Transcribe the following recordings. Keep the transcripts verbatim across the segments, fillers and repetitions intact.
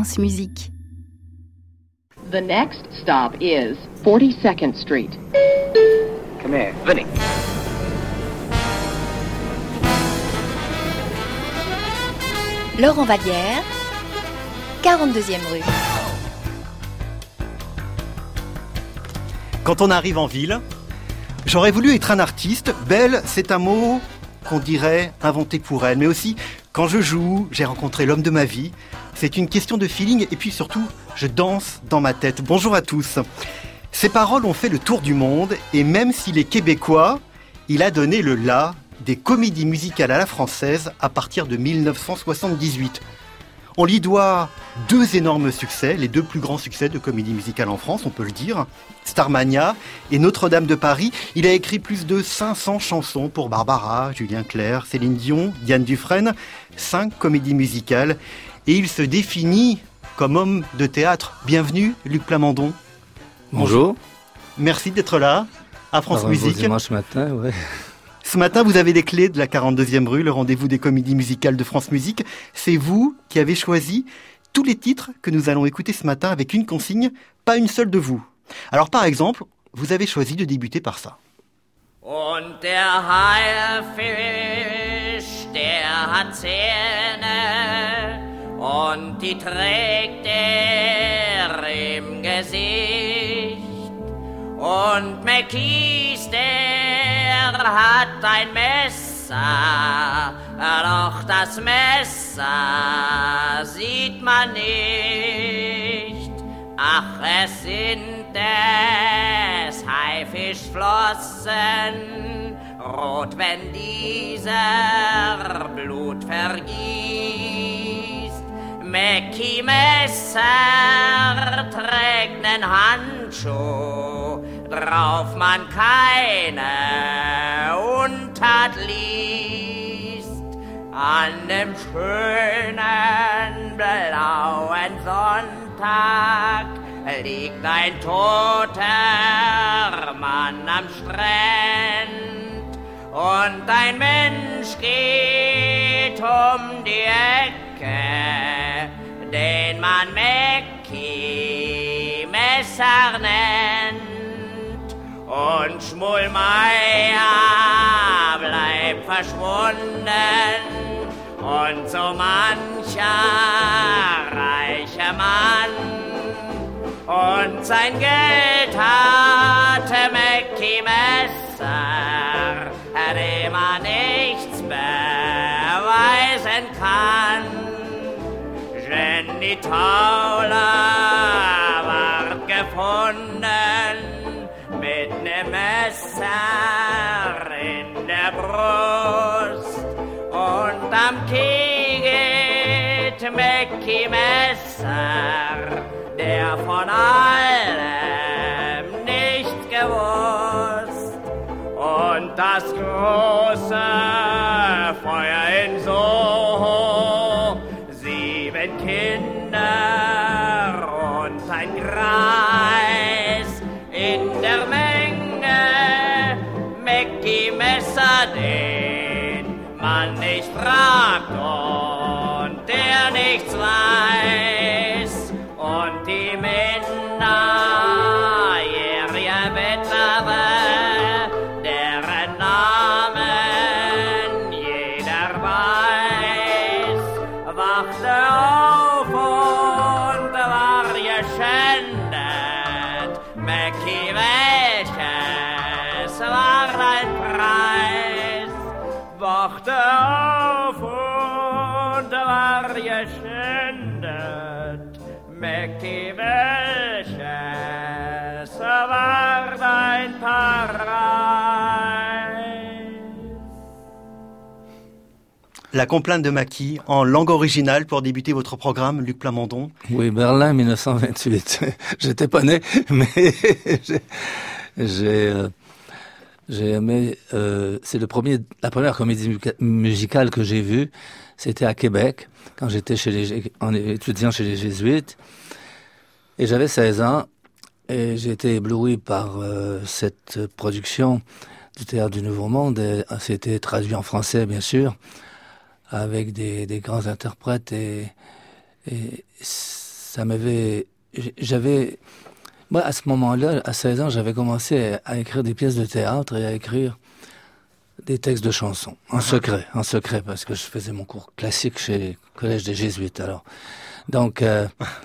France Musique. The next stop is forty-second Street. Come here, Vinny. Laurent Vallière, quarante-deuxième rue. Quand on arrive en ville, j'aurais voulu être un artiste. Belle, c'est un mot qu'on dirait inventé pour elle. Mais aussi, quand je joue, j'ai rencontré l'homme de ma vie. C'est une question de feeling et puis surtout, je danse dans ma tête. Bonjour à tous. Ces paroles ont fait le tour du monde et même s'il est québécois, il a donné le la des comédies musicales à la française à partir de dix-neuf cent soixante-dix-huit. On lui doit deux énormes succès, les deux plus grands succès de comédie musicale en France, on peut le dire, Starmania et Notre-Dame de Paris. Il a écrit plus de cinq cents chansons pour Barbara, Julien Clerc, Céline Dion, Diane Dufresne, cinq comédies musicales. Et il se définit comme homme de théâtre. Bienvenue, Luc Plamondon. Bonjour. Merci d'être là, à France Alors, Musique. Dimanche matin, ouais. Ce matin, vous avez les clés de la quarante-deuxième rue, le rendez-vous des comédies musicales de France Musique. C'est vous qui avez choisi tous les titres que nous allons écouter ce matin avec une consigne, pas une seule de vous. Alors par exemple, vous avez choisi de débuter par ça. Und der Haifisch, der hat Zähne und die trägt er im Gesicht. Und McKees, der hat ein Messer, doch das Messer sieht man nicht. Ach, es sind des Haifischflossen, rot, wenn dieser Blut vergießt. Mackie Messer trägt nen Handschuh, drauf man keine Untat liest. An dem schönen blauen Sonntag liegt ein toter Mann am Strand und ein Mensch geht um die Ecke, den man Mackie Messer nennt. Und Schmullmeier bleibt verschwunden und so mancher reicher Mann und sein Geld hatte Mackie Messer, dem man nichts beweisen kann. Jenny Tauler ward gefunden mit nem Messer in der Brust und am Knie geht Mackie Messer, der von allem nicht gewusst. Und das große Feuer in Soho, sieben Kinder und ein Greis in der Menge, Mackie Messer, den man nicht fragt und der nichts weiß. Und die minderjährige Witwe, deren Namen jeder weiß, wachte auf und war geschändet. Mackie, welches war dein Preis? Wachte auf und war geschändet. Mackie, welches war dein Paradies? La complainte de Mackie en langue originale pour débuter votre programme, Luc Plamondon. Oui, Berlin, dix-neuf cent vingt-huit. J'étais pas né, mais j'ai, j'ai, euh, j'ai aimé. Euh, c'est le premier, la première comédie musicale que j'ai vue. C'était à Québec, quand j'étais chez les, en étudiant chez les Jésuites. Et j'avais seize ans. Et j'ai été ébloui par euh, cette production du Théâtre du Nouveau Monde. Et c'était traduit en français, bien sûr, avec des, des grands interprètes. Et, et ça m'avait... J'avais... Moi, à ce moment-là, à seize ans, j'avais commencé à, à écrire des pièces de théâtre et à écrire des textes de chansons, en uh-huh. secret, en secret, parce que je faisais mon cours classique chez le Collège des Jésuites, alors. Donc, euh,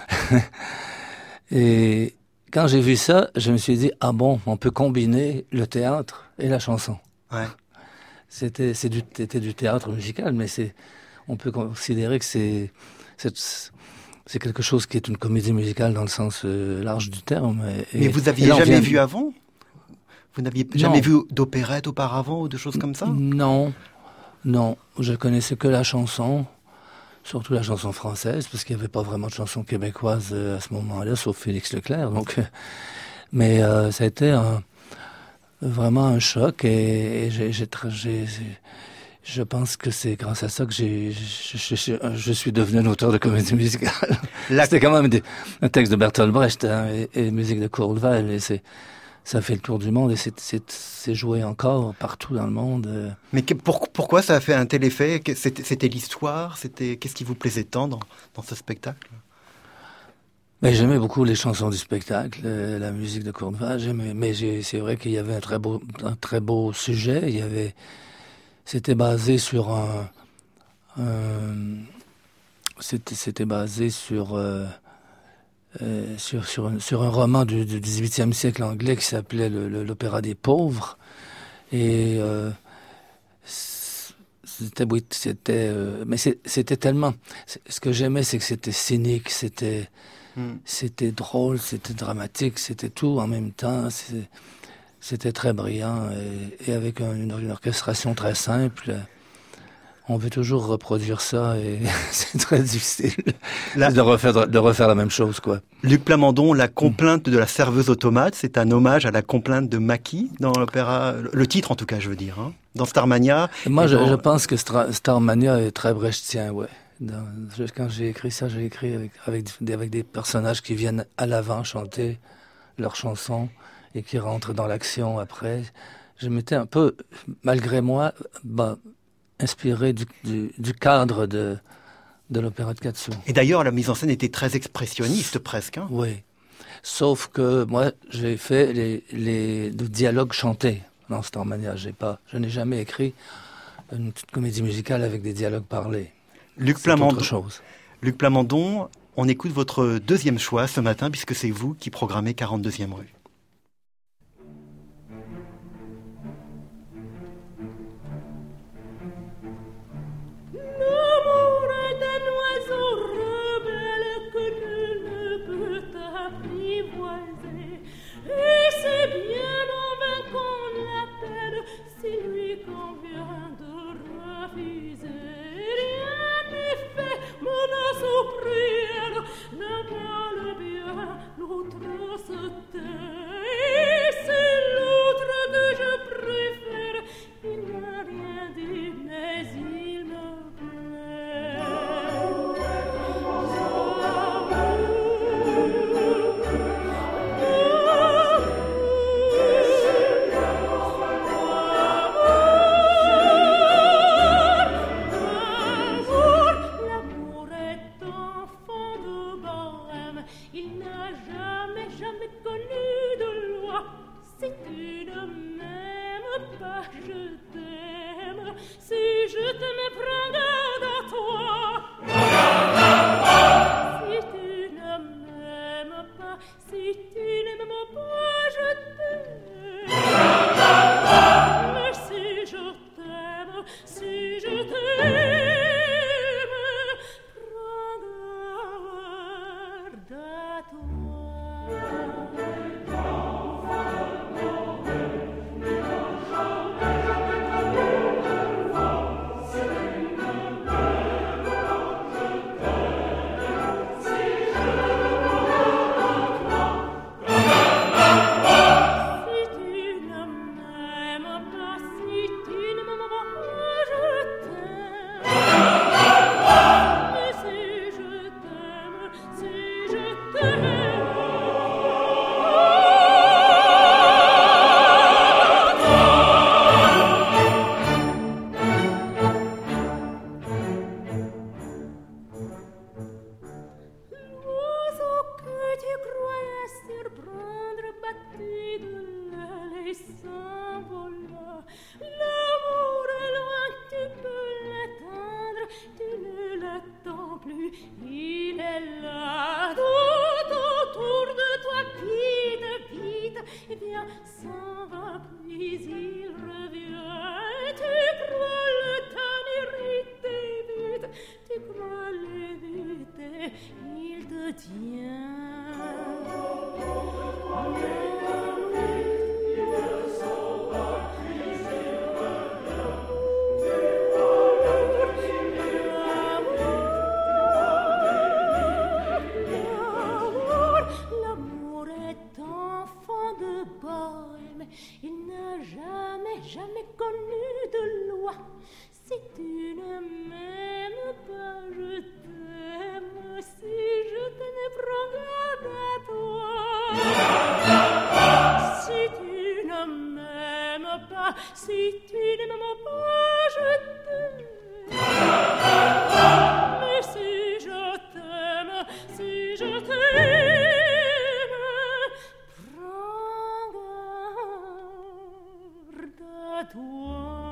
et quand j'ai vu ça, je me suis dit, ah bon, on peut combiner le théâtre et la chanson. Ouais. C'était, c'est du, c'était du théâtre musical, mais c'est, on peut considérer que c'est, c'est, c'est quelque chose qui est une comédie musicale dans le sens euh, large du terme. Et, mais vous aviez jamais vu avant ? Vous n'aviez jamais vu d'opérette auparavant ou de choses comme ça ? Non, non. Je connaissais que la chanson, surtout la chanson française, parce qu'il n'y avait pas vraiment de chanson québécoise à ce moment-là, sauf Félix Leclerc. Donc, mais euh, ça a été un, vraiment un choc et, et j'ai, j'ai, j'ai, j'ai, je pense que c'est grâce à ça que j'ai, je, je, je, je suis devenu un auteur de comédie musicale. La... C'était quand même des, un texte de Bertolt Brecht hein, et, et musique de Kurt Weill et c'est ça fait le tour du monde et c'est, c'est, c'est joué encore partout dans le monde. Mais que, pour, pourquoi ça a fait un tel effet ? C'était, c'était l'histoire ? C'était, qu'est-ce qui vous plaisait tant dans, dans ce spectacle ? Mais j'aimais beaucoup les chansons du spectacle, la musique de Kurt Weill. J'aimais, mais j'ai, c'est vrai qu'il y avait un très beau, un très beau sujet. Il y avait, c'était basé sur un, un c'était, c'était basé sur euh, Euh, sur, sur, un, sur un roman du, du dix-huitième siècle anglais qui s'appelait le, le, l'Opéra des pauvres. Et euh, c'était, oui, c'était, euh, mais c'est, c'était tellement. Ce que j'aimais, c'est que c'était cynique, c'était, mm. c'était drôle, c'était dramatique, c'était tout en même temps. C'est, c'était très brillant et, et avec un, une, une orchestration très simple. On veut toujours reproduire ça et c'est très difficile la... de, refaire, de refaire la même chose, quoi. Luc Plamondon, la complainte mmh. de la serveuse automate, c'est un hommage à la complainte de Mackie dans l'opéra, le titre en tout cas, je veux dire, hein, dans Starmania. Moi, je, dans... je pense que Star, Starmania est très brechtien, ouais. Dans, quand j'ai écrit ça, j'ai écrit avec, avec, avec des personnages qui viennent à l'avant chanter leurs chansons et qui rentrent dans l'action après. Je m'étais un peu, malgré moi, bah, inspiré du, du, du cadre de, de l'opéra de Katsu. Et d'ailleurs, la mise en scène était très expressionniste, presque. Hein. Oui. Sauf que moi, j'ai fait les, les, les dialogues chantés dans Starmania. J'ai pas, je n'ai jamais écrit une petite comédie musicale avec des dialogues parlés. Luc Plamondon, chose. Luc Plamondon, on écoute votre deuxième choix ce matin, puisque c'est vous qui programmez quarante-deuxième rue. L'autre se tait. plus, il est là, tout autour de toi, vite, vite, et bien, s'en va, puis il revient, tu crois le tenir vite, tu crois l'éviter, il te tient. L'amour est enfant de bohème, il n'a jamais, jamais connu de loi. Si tu ne m'aimes pas, je t'aime. Si je t'aime, prends garde à toi. Si tu ne m'aimes pas, si tu ne m'aimes pas, je t'aime. Mais si je t'aime, si je t'aime, prends garde à toi.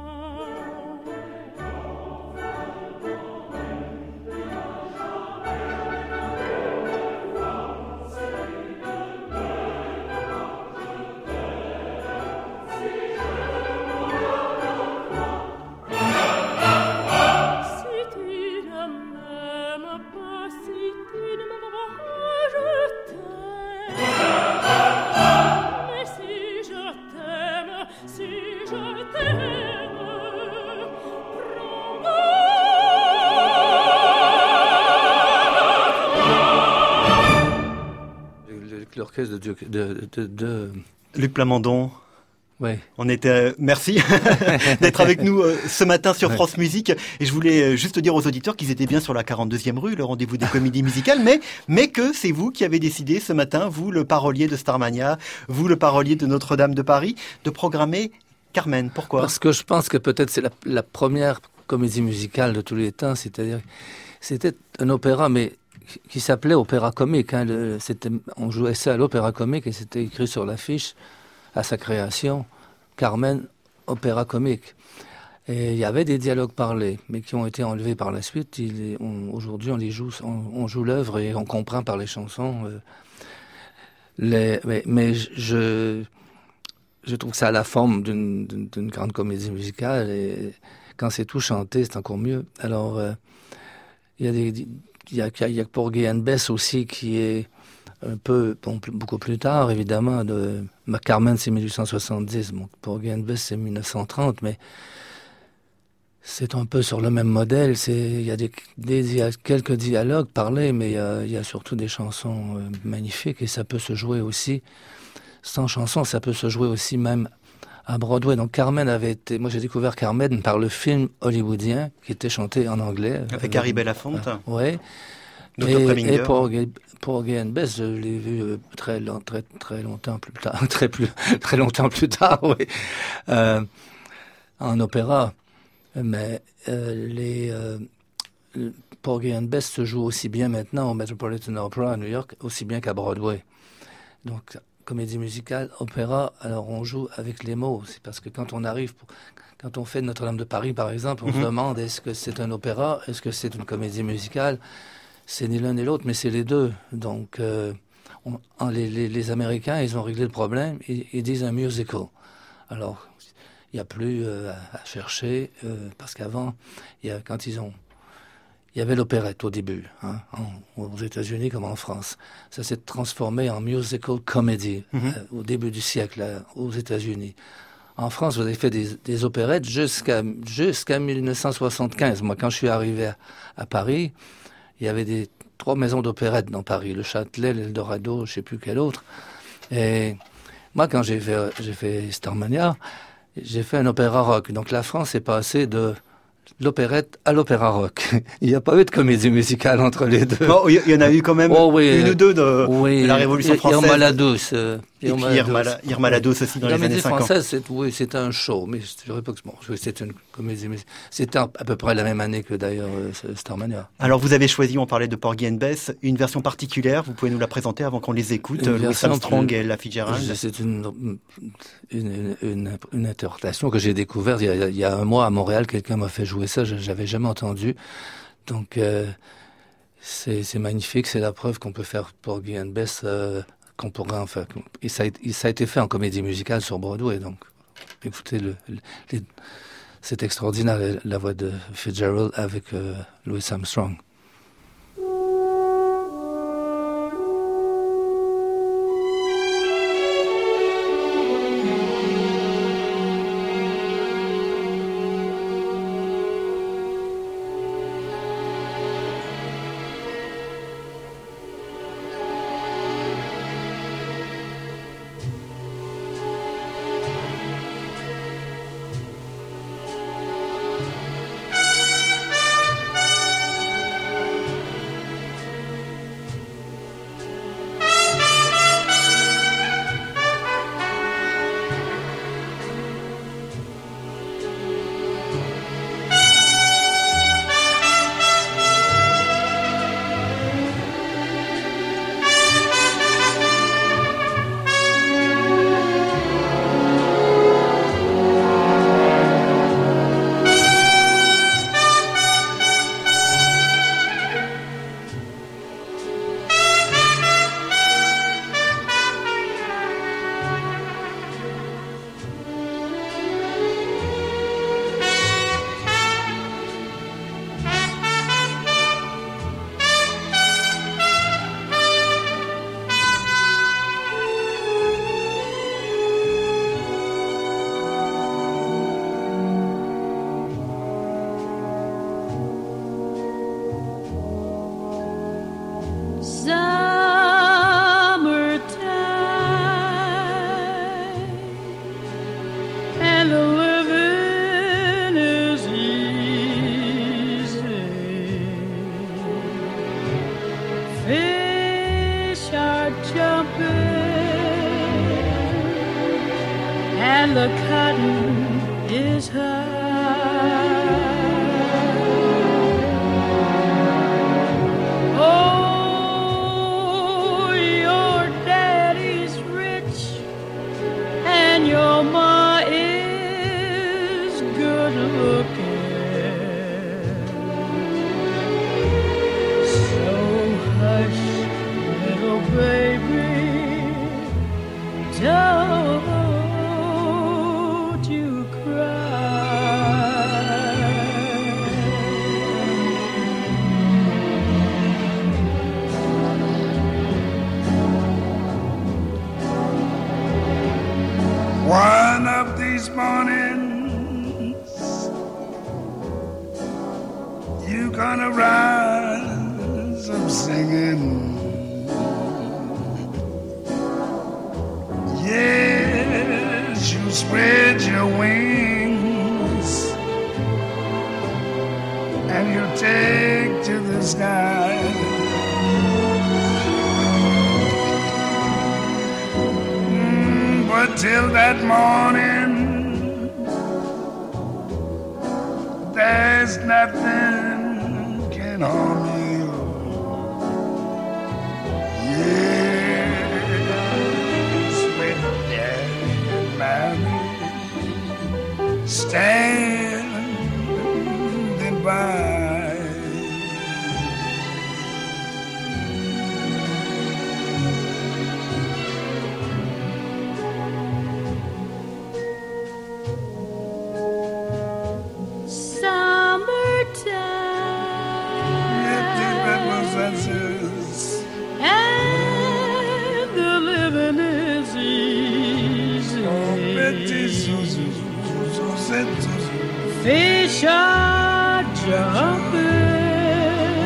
L'orchestre de, de, de, de... Luc Plamondon. Ouais. On était, euh, merci d'être avec nous euh, ce matin sur ouais. France Musique. Et je voulais euh, juste dire aux auditeurs qu'ils étaient bien sur la quarante-deuxième rue, le rendez-vous des comédies musicales, mais, mais que c'est vous qui avez décidé ce matin, vous le parolier de Starmania, vous le parolier de Notre-Dame de Paris, de programmer Carmen. Pourquoi ? Parce que je pense que peut-être c'est la, la première comédie musicale de tous les temps, c'est-à-dire c'était un opéra, mais qui s'appelait Opéra Comique. Hein, le, c'était, on jouait ça à l'Opéra Comique et c'était écrit sur l'affiche à sa création, Carmen, Opéra Comique. Et il y avait des dialogues parlés, mais qui ont été enlevés par la suite. Il, on, aujourd'hui, on les joue, on, on joue l'œuvre et on comprend par les chansons. Euh, les, mais, mais je, je trouve que ça a la forme d'une, d'une, d'une grande comédie musicale et quand c'est tout chanté, c'est encore mieux. Alors, euh, il y a des Il y a, il y a Porgy and Bess aussi qui est un peu, bon, beaucoup plus tard évidemment. De, Carmen c'est mille huit cent soixante-dix, bon, Porgy and Bess c'est mille neuf cent trente, mais c'est un peu sur le même modèle. C'est, il y a des, des il y a quelques dialogues parlés, mais il y a, il y a surtout des chansons euh, magnifiques et ça peut se jouer aussi sans chanson, ça peut se jouer aussi même à Broadway. Donc Carmen avait été, moi j'ai découvert Carmen par le film hollywoodien qui était chanté en anglais. Avec Harry Belafonte. Euh, ouais. docteur Et, Preminger. et Porgy, Porgy and Bess, je l'ai vu euh, très, très, très longtemps plus tard, très, plus, très longtemps plus tard, oui, euh, en opéra. Mais euh, les euh, Porgy and Bess se joue aussi bien maintenant au Metropolitan Opera à New York, aussi bien qu'à Broadway. Donc comédie musicale, opéra, alors on joue avec les mots. C'est parce que quand on arrive, pour, quand on fait Notre-Dame de Paris, par exemple, on mm-hmm. se demande est-ce que c'est un opéra, est-ce que c'est une comédie musicale. C'est ni l'un ni l'autre, mais c'est les deux. Donc, euh, on, les, les, les Américains, ils ont réglé le problème, ils, ils disent un musical. Alors, il n'y a plus euh, à chercher, euh, parce qu'avant, y a, quand ils ont... Il y avait l'opérette au début, hein, en, aux États-Unis comme en France. Ça s'est transformé en musical comedy mm-hmm. euh, au début du siècle, là, aux États-Unis. En France, vous avez fait des, des opérettes jusqu'à, jusqu'à mille neuf cent soixante-quinze. Moi, quand je suis arrivé à, à Paris, il y avait des trois maisons d'opérettes dans Paris, le Châtelet, l'Eldorado, je ne sais plus quel autre. Et moi, quand j'ai fait, j'ai fait Starmania, j'ai fait un opéra rock. Donc la France est passée de l'opérette à l'opéra rock. Il n'y a pas eu de comédie musicale entre les deux. Bon, il y en a eu quand même oh, oui, une ou deux de, oui, de la Révolution française. Irma la Douce. Euh, et puis Irma, Irma la Douce aussi dans la les années cinquante. française, c'est, oui, c'était un show, mais je dirais pas que bon, c'est une comédie musicale. C'était à peu près la même année que d'ailleurs euh, Starmania. Alors vous avez choisi, on parlait de Porgy and Bess, une version particulière. Vous pouvez nous la présenter avant qu'on les écoute. Louis Armstrong et Ella Fitzgerald. C'est une, une, une, une interprétation que j'ai découverte il y, a, il y a un mois à Montréal. Quelqu'un m'a fait jouer ça, je n'avais jamais entendu. Donc, euh, c'est, c'est magnifique, c'est la preuve qu'on peut faire Porgy and Bess, euh, qu'on pourrait en faire. Et ça, a, et ça a été fait en comédie musicale sur Broadway, donc écoutez, le, le, les, c'est extraordinaire, la voix de Fitzgerald avec euh, Louis Armstrong. And the cotton is high. Oh, your daddy's rich and your ma is good looking. So hush, little baby, don't one of these mornings you gonna rise up singing, yes, you spread your wings and you take to the sky. But till that morning, there's nothing can harm you. Yes, with daddy and mommy standing by. And the living is easy. Fish are jumping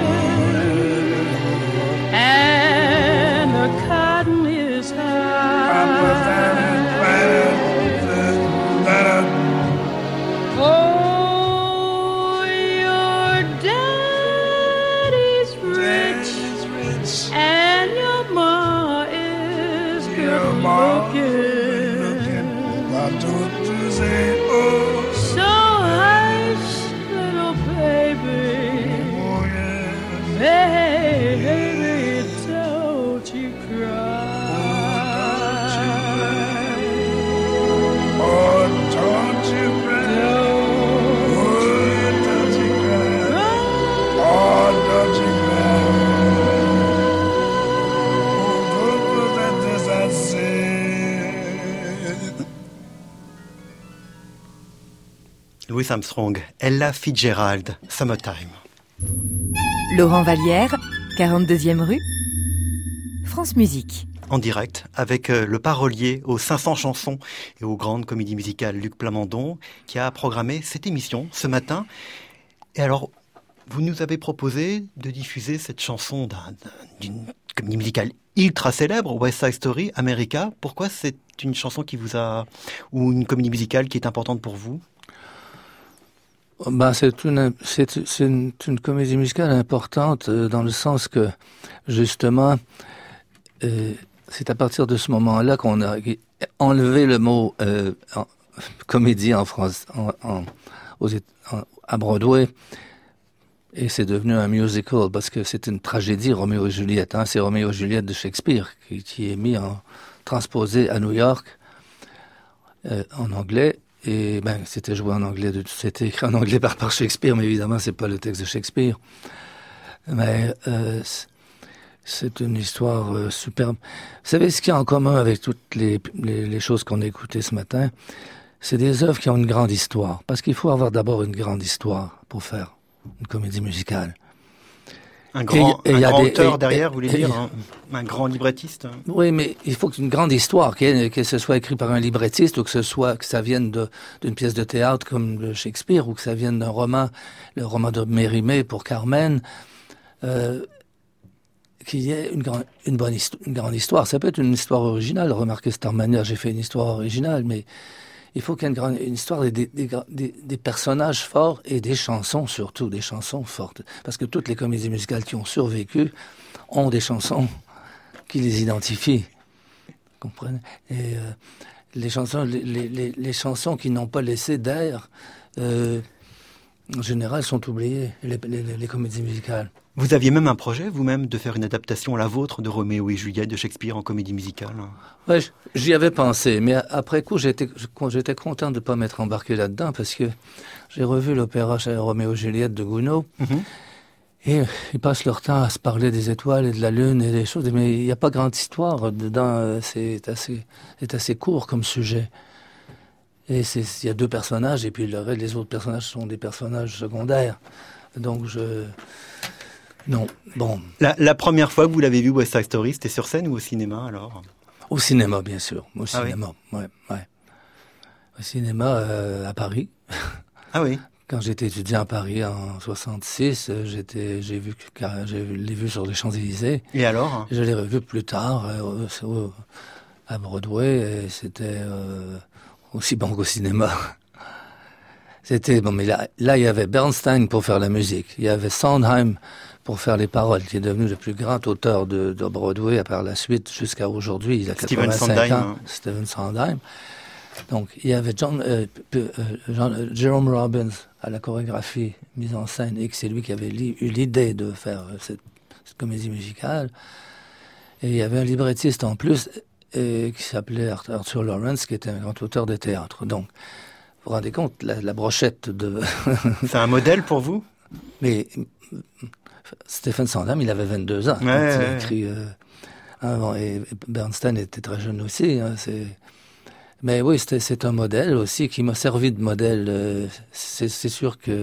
and the cotton is high. Oh, your daddy's rich and your ma is good looking. So hush, little baby, Louis Armstrong, Ella Fitzgerald, Summertime. Laurent Vallière, quarante-deuxième rue, France Musique. En direct, avec euh, le parolier aux cinq cents chansons et aux grandes comédies musicales Luc Plamondon, qui a programmé cette émission ce matin. Et alors, vous nous avez proposé de diffuser cette chanson d'un, d'une comédie musicale ultra célèbre, West Side Story, America. Pourquoi c'est une chanson qui vous a... ou une comédie musicale qui est importante pour vous? Ben, c'est une, c'est, c'est une, une comédie musicale importante euh, dans le sens que, justement, euh, c'est à partir de ce moment-là qu'on a enlevé le mot euh, en, comédie en France, en, en, aux, en, à Broadway, et c'est devenu un musical parce que c'est une tragédie, Roméo et Juliette. Hein, c'est Roméo et Juliette de Shakespeare qui, qui est mis en transposé à New York euh, en anglais. Et ben, c'était joué en anglais, de, c'était écrit en anglais par, par Shakespeare, mais évidemment, c'est pas le texte de Shakespeare. Mais euh, c'est une histoire euh, superbe. Vous savez, ce qu'il y a en commun avec toutes les, les, les choses qu'on a écoutées ce matin, c'est des œuvres qui ont une grande histoire. Parce qu'il faut avoir d'abord une grande histoire pour faire une comédie musicale. Un grand, et, et un grand des, auteur et, derrière, vous voulez et, dire, un, un grand librettiste. Oui, mais il faut qu'une grande histoire, que, que ce soit écrit par un librettiste ou que ce soit que ça vienne de, d'une pièce de théâtre comme le Shakespeare ou que ça vienne d'un roman, le roman de Mérimée pour Carmen, euh, qu'il y ait une, grand, une bonne histoire, une grande histoire. Ça peut être une histoire originale. Remarquez Starmania, j'ai fait une histoire originale, mais il faut qu'il y ait une, grande, une histoire des, des, des, des personnages forts et des chansons, surtout des chansons fortes. Parce que toutes les comédies musicales qui ont survécu ont des chansons qui les identifient. Vous comprenez? Et euh, les chansons, les, les, les chansons qui n'ont pas laissé d'air, euh, en général, sont oubliées, les, les, les comédies musicales. Vous aviez même un projet, vous-même, de faire une adaptation à la vôtre de Roméo et Juliette de Shakespeare en comédie musicale? Oui, j'y avais pensé, mais après coup, j'étais, j'étais content de ne pas m'être embarqué là-dedans parce que j'ai revu l'opéra Roméo et Juliette de Gounod mm-hmm. et ils passent leur temps à se parler des étoiles et de la lune et des choses, mais il n'y a pas grande histoire dedans, c'est assez, c'est assez court comme sujet. Et c'est, il y a deux personnages et puis le reste, les autres personnages sont des personnages secondaires. Donc je... Non, bon. La, la première fois que vous l'avez vu, West Side Story, c'était sur scène ou au cinéma, alors? Au cinéma, bien sûr. Au ah cinéma, oui. ouais, ouais. Au cinéma, euh, à Paris. Ah oui? Quand j'étais étudiant à Paris en soixante-six, j'étais, j'ai vu, j'ai l'ai vu sur les Champs-Élysées. Et alors? Je l'ai revu plus tard, euh, à Broadway, et c'était euh, aussi bon qu'au cinéma. C'était, bon, mais là, là, il y avait Bernstein pour faire la musique. Il y avait Sondheim pour faire les paroles, qui est devenu le plus grand auteur de, de Broadway par la suite jusqu'à aujourd'hui. Il a quatre-vingt-cinq Sondheim, ans. Hein. Stephen Sondheim. Donc, il y avait John, euh, euh, John, euh, Jerome Robbins à la chorégraphie, mise en scène, et que c'est lui qui avait li- eu l'idée de faire euh, cette, cette comédie musicale. Et il y avait un librettiste en plus, et, qui s'appelait Arthur Lawrence, qui était un grand auteur de théâtre. Donc, vous vous rendez compte, la, la brochette de... C'est un modèle pour vous? Mais Stephen Sondheim, il avait vingt-deux ans ouais, quand ouais, il a écrit... Euh, hein, et Bernstein était très jeune aussi. Hein, c'est... Mais oui, c'est, c'est un modèle aussi qui m'a servi de modèle. Euh, c'est, c'est sûr que,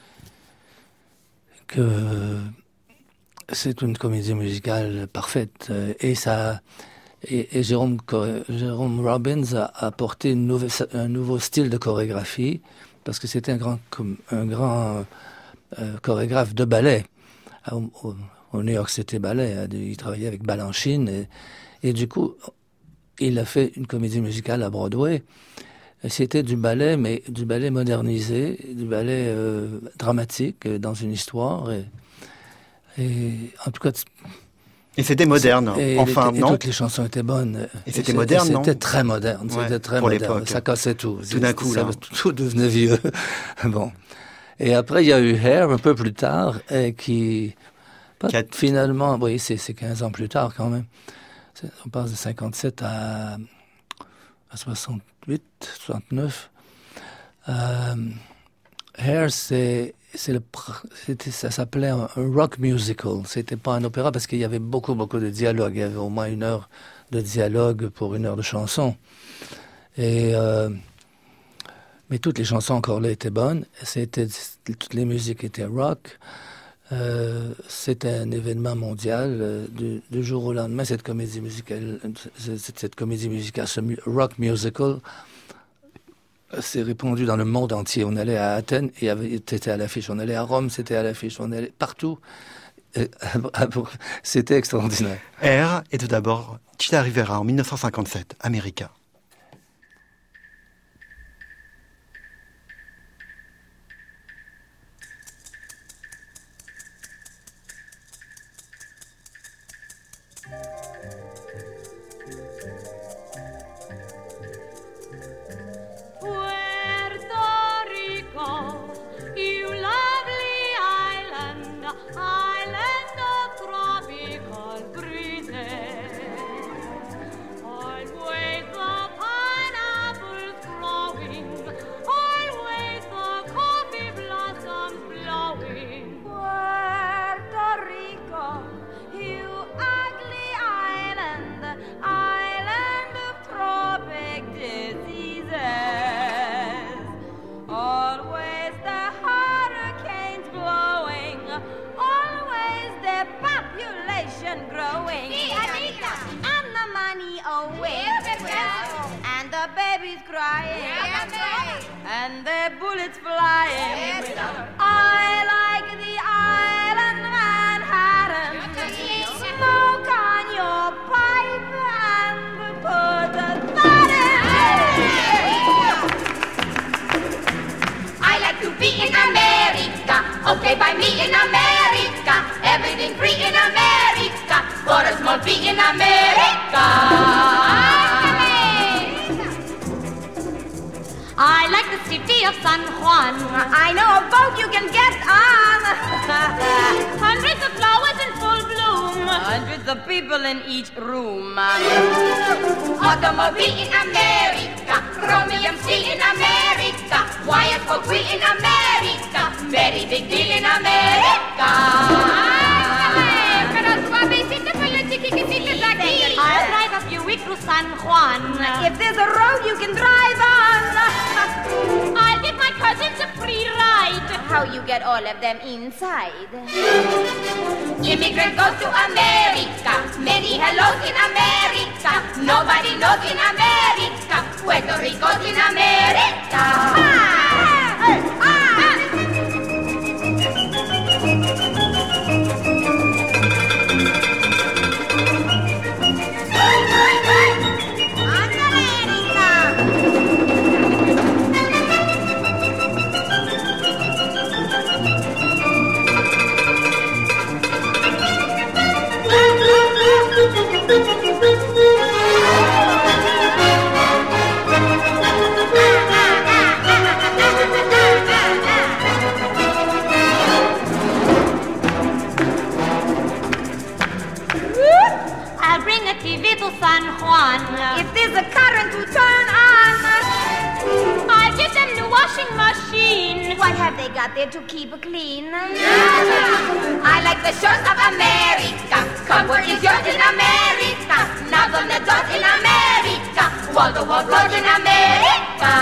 que c'est une comédie musicale parfaite. Euh, et ça... Et, et Jérôme, Jérôme Robbins a apporté une nouvelle, un nouveau style de chorégraphie parce que c'était un grand, un grand euh, chorégraphe de ballet au, au, au New York City Ballet. Il travaillait avec Balanchine et, et du coup, il a fait une comédie musicale à Broadway. C'était du ballet, mais du ballet modernisé, du ballet euh, dramatique dans une histoire. Et, et en tout cas... Et c'était moderne, et enfin, les, et non? toutes les chansons étaient bonnes. Et c'était et moderne, et non? C'était très moderne, ouais, c'était très pour moderne. l'époque. Ça cassait tout. Tout d'un coup, ça, là. Tout devenait vieux. Bon. Et après, il y a eu Hair, un peu plus tard, et qui... Pas, Quatre... Finalement, oui, c'est, c'est quinze ans plus tard, quand même. C'est, on passe de cinquante-sept à, à soixante-huit, soixante-neuf. Euh, Hair, c'est... C'est le, c'était, ça s'appelait un, un rock musical. C'était pas un opéra parce qu'il y avait beaucoup, beaucoup de dialogues. Il y avait au moins une heure de dialogue pour une heure de chanson. Et, euh, Mais toutes les chansons encore là étaient bonnes. C'était, toutes les musiques étaient rock. Euh, c'était un événement mondial. Euh, du, du jour au lendemain, cette comédie musicale, cette, cette comédie musicale, ce mu- rock musical, euh, s'est répandu dans le monde entier. On allait à Athènes et c'était à l'affiche. On allait à Rome, c'était à l'affiche. On allait partout. Et, c'était extraordinaire. R et tout d'abord Chita Rivera en dix-neuf cent cinquante-sept, America. And the bullets flying. Yes, I like the island Manhattan. Smoke on your pipe and put the thought in. I like to be in America. Okay, by me in America. Everything free in America. For a small fee in America. I like the city of San Juan. I know a boat you can get on. Hundreds of flowers in full bloom. Hundreds of people in each room. Automobile in America. Chromium steel in America. Wires for free in America. Very big deal in America. I'll drive a few weeks through San Juan. If there's a road you can drive on. I'll give my cousins a free ride. How you get all of them inside? Immigrant goes to America. Many hellos in America. Nobody knows in America. Puerto Rico's in America. Ah! Hey! Ah! San Juan. If there's a current to turn on, I'll give them the washing machine. What have they got there to keep it clean? I like the shores of America. Comfort is yours in America. Knobs on the doors in America. Wall-to-wall floors in America.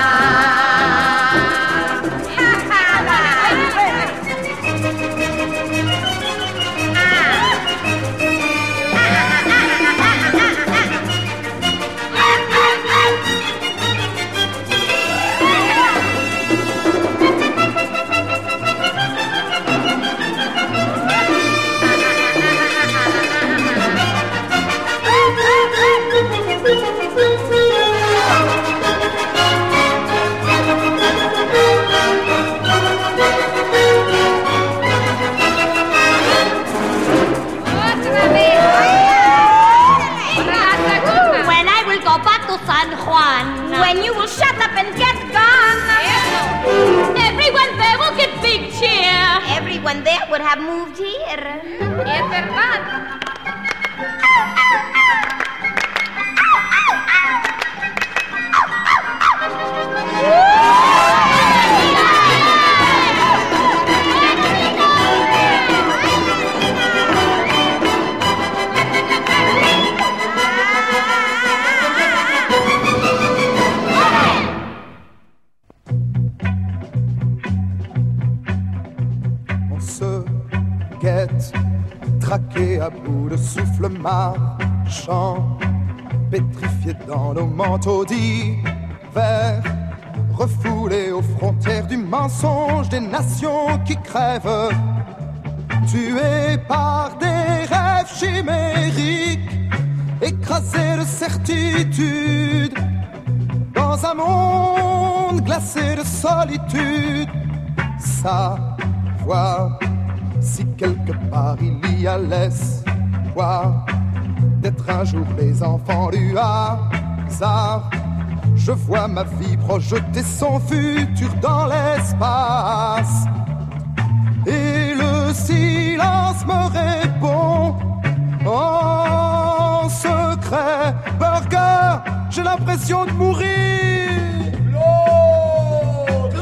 San Juan. When you will shut up and get gone. Everyone there will get big cheer. Everyone there would have moved here. Es verdad. piquette, traqué à bout de souffle marchand, pétrifié dans nos manteaux d'hiver, refoulé aux frontières du mensonge des nations qui crèvent, tués par des rêves chimériques, écrasés de certitude, dans un monde glacé de solitude. Savoir si quelque part il y a l'espoir d'être un jour les enfants du hasard. Je vois ma vie projeter son futur dans l'espace, et le silence me répond en secret. Burger, j'ai l'impression de mourir. Claude,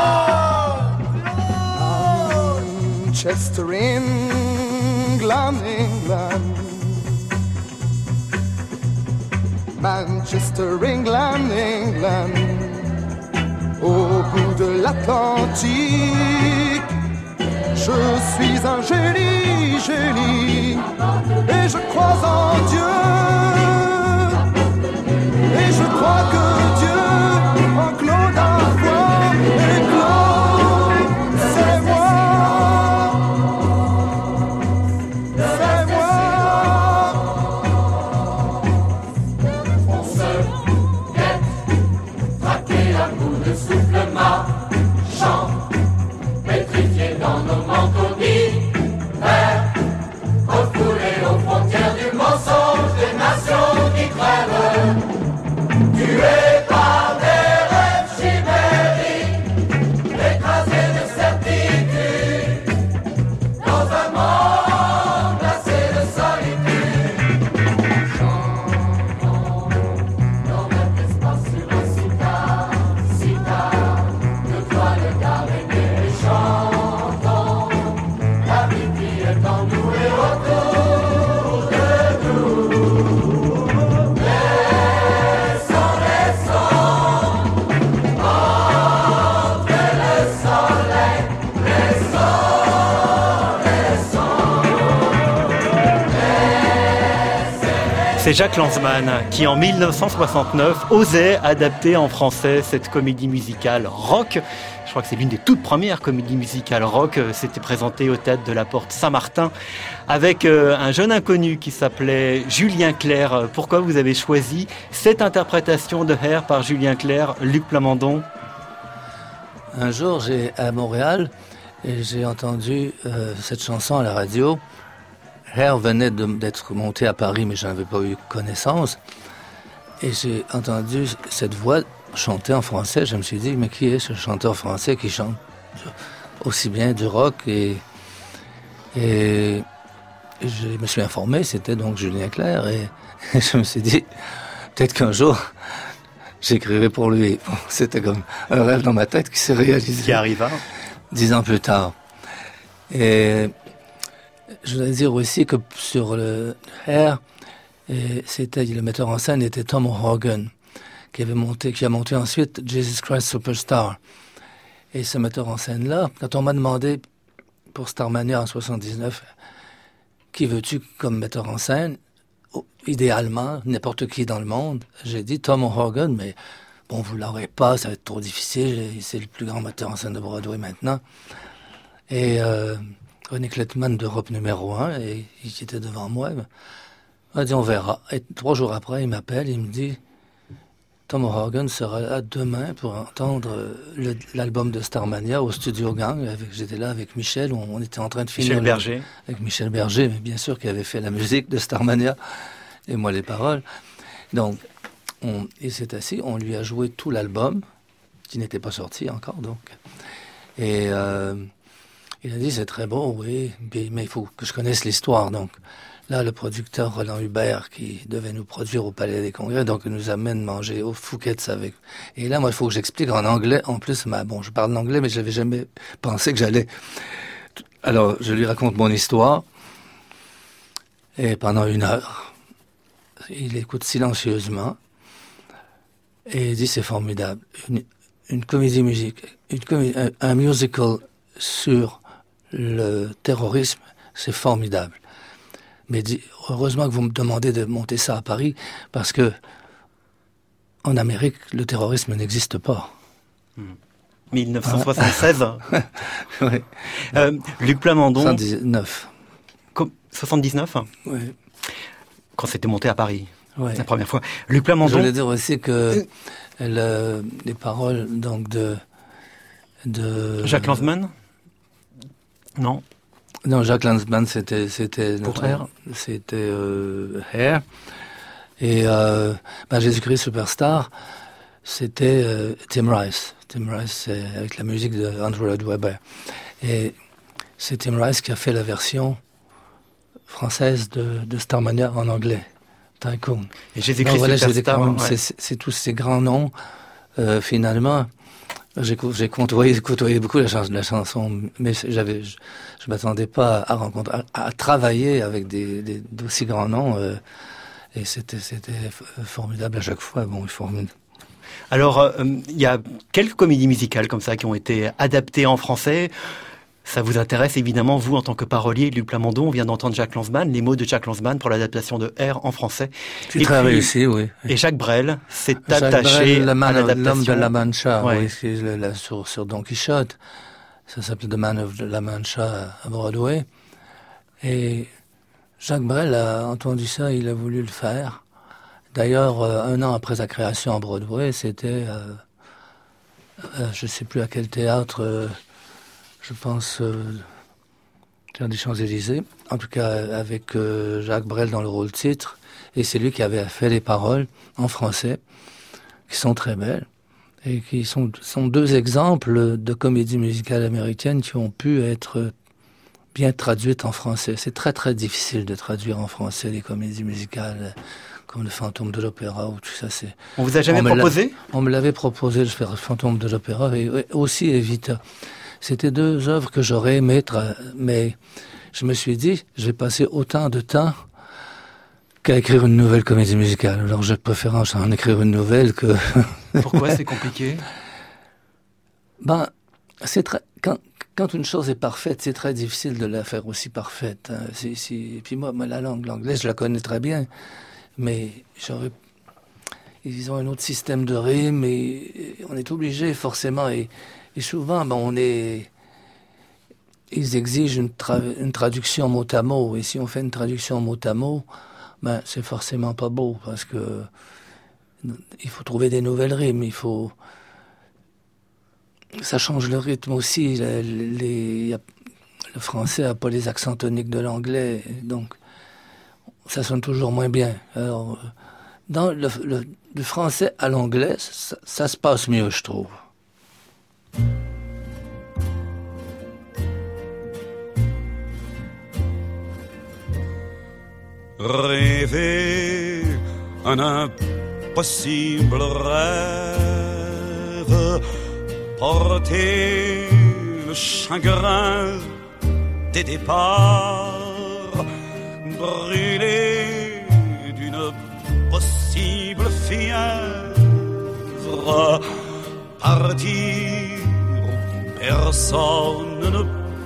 Claude, Manchester, England, England. Manchester, England, England. Au bout de l'Atlantique, je suis un génie, génie, et je crois en Dieu, et je crois que Dieu en Claude a foi, et Claude, c'est moi, c'est moi. On se guette, traqué à coups de souffle marchand, pétrifié dans nos manteaux d'hiver, refoulés aux frontières du mensonge des nations qui crèvent, tués par des rêves chimériques, écrasés de certitude, dans un monde glacé de solitude. Chantons dans notre espace sur un sitar, sitar, de toi le d'araignée et chantons la vie qui est en nous et autour de nous. Laissons, laissons entrer le soleil, laissons, laissons. C'est Jacques Lanzmann qui, en mille neuf cent soixante-neuf, osait adapter en français cette comédie musicale rock. Je crois que c'est l'une des toutes premières comédies musicales rock. C'était présenté au théâtre de la Porte Saint-Martin avec euh, un jeune inconnu qui s'appelait Julien Clerc. Pourquoi vous avez choisi cette interprétation de Hair par Julien Clerc, Luc Plamondon? Un jour, j'ai à Montréal et j'ai entendu euh, cette chanson à la radio. Hair venait de- d'être monté à Paris, mais je n'avais pas eu connaissance. Et j'ai entendu cette voix chanter en français. Je me suis dit, mais qui est ce chanteur français qui chante aussi bien du rock? Et, et je me suis informé, c'était donc Julien Clerc. Et, et je me suis dit, peut-être qu'un jour, j'écrirai pour lui. Bon, c'était comme un rêve dans ma tête qui s'est réalisé. Qui arriva Dix ans plus tard. Et je voudrais dire aussi que sur le Hair, et c'était le metteur en scène était Tom Hogan, qui avait monté, qui a monté ensuite Jesus Christ Superstar. Et ce metteur en scène-là, quand on m'a demandé pour Starmania en soixante-dix-neuf, qui veux-tu comme metteur en scène? Oh, idéalement, n'importe qui dans le monde. J'ai dit Tom Hogan, mais bon, vous l'aurez pas, ça va être trop difficile. C'est le plus grand metteur en scène de Broadway maintenant. Et euh, René Klettman d'Europe numéro un, et il était devant moi. Il m'a dit, on verra. Et trois jours après, il m'appelle, il me dit, Tom Hogan sera là demain pour entendre le- l'album de Starmania au Studio Gang. Avec, j'étais là avec Michel, on, on était en train de finir. Michel le- Berger. Avec Michel Berger, mais bien sûr, qui avait fait la musique de Starmania, et moi les paroles. Donc, on, il s'est assis, on lui a joué tout l'album, qui n'était pas sorti encore, donc. Et euh, il a dit, c'est très beau, oui, mais il faut que je connaisse l'histoire, donc. Là, le producteur Roland Hubert, qui devait nous produire au Palais des Congrès, donc il nous amène manger au Fouquet's avec. Et là, moi, il faut que j'explique en anglais. En plus, ma, bon, je parle l'anglais, mais je n'avais jamais pensé que j'allais. Alors, je lui raconte mon histoire. Et pendant une heure, il écoute silencieusement. Et il dit, c'est formidable. Une, une comédie musique, une comé- un, un musical sur le terrorisme c'est formidable. Mais di- heureusement que vous me demandez de monter ça à Paris, parce que en Amérique, le terrorisme n'existe pas. dix-neuf cent soixante-seize. Oui. Euh, Luc Plamondon. soixante-dix-neuf. Com- soixante-dix-neuf. Oui. Quand c'était monté à Paris. Ouais. La première fois. Luc Plamondon. Je voulais dire aussi que le, les paroles donc de de Jacques Lanzmann. Non. Non, Jacques Lanzmann, c'était c'était Pour notre- Hair. c'était euh, Hair. Et euh, ben, Jésus-Christ Superstar, c'était euh, Tim Rice. Tim Rice, c'est avec la musique de Andrew Lloyd Webber. Et c'est Tim Rice qui a fait la version française de, de Starmania en anglais, Tycoon. Et Jésus-Christ Donc voilà, je veux dire, Superstar, quand même, ouais. c'est- c'est c'est tous ces grands noms. Euh, finalement, j'ai co- j'ai côtoyé, côtoyé beaucoup la, chan- la chanson, mais c'est- j'avais, je, je m'attendais pas à rencontrer, à, à travailler avec des, des d'aussi grands noms. Euh, et c'était c'était f- formidable à chaque fois. Bon, formidable. Alors, euh, il y a quelques comédies musicales comme ça qui ont été adaptées en français. Ça vous intéresse évidemment, vous, en tant que parolier, Luc Plamondon. On vient d'entendre Jacques Lanzmann, les mots de Jacques Lanzmann pour l'adaptation de R en français. C'est Et très puis- réussi, oui. Et Jacques Brel s'est Jacques attaché Brel, le man à of- l'adaptation. l'homme de la Mancha, Ouais. oui, c'est le- la- sur, sur Don Quichotte. Ça s'appelle The Man of la Mancha à Broadway. Et Jacques Brel a entendu ça, il a voulu le faire. D'ailleurs, euh, un an après sa création à Broadway, c'était, euh, euh, je ne sais plus à quel théâtre, euh, je pense, euh, Théâtre des Champs-Élysées, en tout cas avec euh, Jacques Brel dans le rôle titre, et c'est lui qui avait fait les paroles en français, qui sont très belles, et qui sont, sont deux exemples de comédies musicales américaines qui ont pu être bien traduites en français. C'est très très difficile de traduire en français les comédies musicales comme le Fantôme de l'Opéra ou tout ça. C'est... On vous a jamais me l'a- proposé On me l'avait proposé de faire le Fantôme de l'Opéra et et aussi Evita. C'était deux œuvres que j'aurais aimé, tra- mais je me suis dit, je vais passer autant de temps qu'à écrire une nouvelle comédie musicale. Alors je préfère en en écrire une nouvelle que... Pourquoi c'est compliqué? Ben, c'est très... Quand, quand une chose est parfaite, c'est très difficile de la faire aussi parfaite. Hein. C'est, c'est... Et puis moi, moi, la langue, l'anglais, je la connais très bien, mais j'aurais... Ils ont un autre système de rime et on est obligé forcément... Et, et souvent, ben, on est... Ils exigent une, tra- une traduction mot à mot. Et si on fait une traduction mot à mot, ben, c'est forcément pas beau parce que il faut trouver des nouvelles rimes. Il faut... Ça change le rythme aussi. Les, les... y a- Le français n'a pas les accents toniques de l'anglais. Donc, ça sonne toujours moins bien. Alors, dans le, le, du français à l'anglais, ça, ça se passe mieux, je trouve. Rêver un impossible rêve, porter le chagrin des départs, brûler d'une possible fièvre, partir où personne ne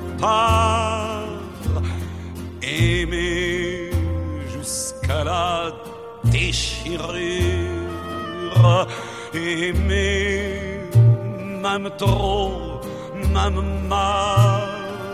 part, aimer jusqu'à la déchirure, aimer même trop, même mal,